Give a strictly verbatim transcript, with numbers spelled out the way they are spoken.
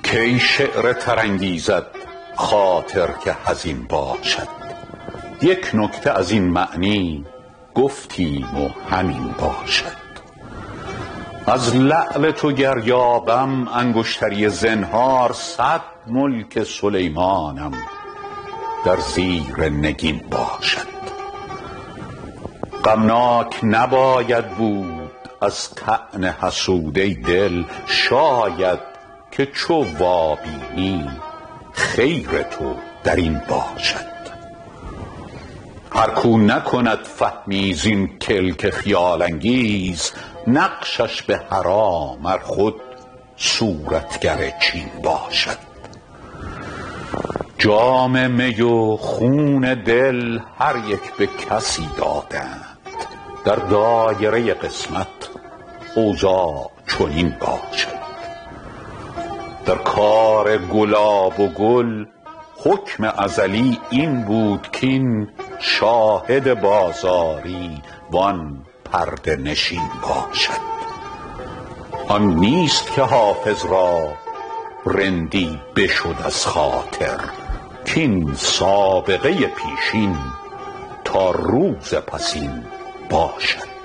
کی شعر ترانگیزد خاطر که حزین باشد. یک نکته از این معنی گفتیم و همین باشد. از لعل تو گر یابم انگشتری زنهار، صد ملک سلیمانم در زیر نگین باشد. غمناک نباید بود از طعن حسود ای دل، شاید که چو وابینی خیر تو در این باشد. هر کو نکند فهمی زین کلک خیال انگیز، نقشش به حرام ار خود صورتگر چین باشد. جام می و خون دل هر یک به کسی دادند، در دایره قسمت اوضاع چنین باشد. در کار گلاب و گل حکم ازلی این بود کین، شاهد بازاری وان پرده نشین باشد. آن نیست که حافظ را رندی بشد از خاطر، کین سابقه پیشین تا روز پسین باشد.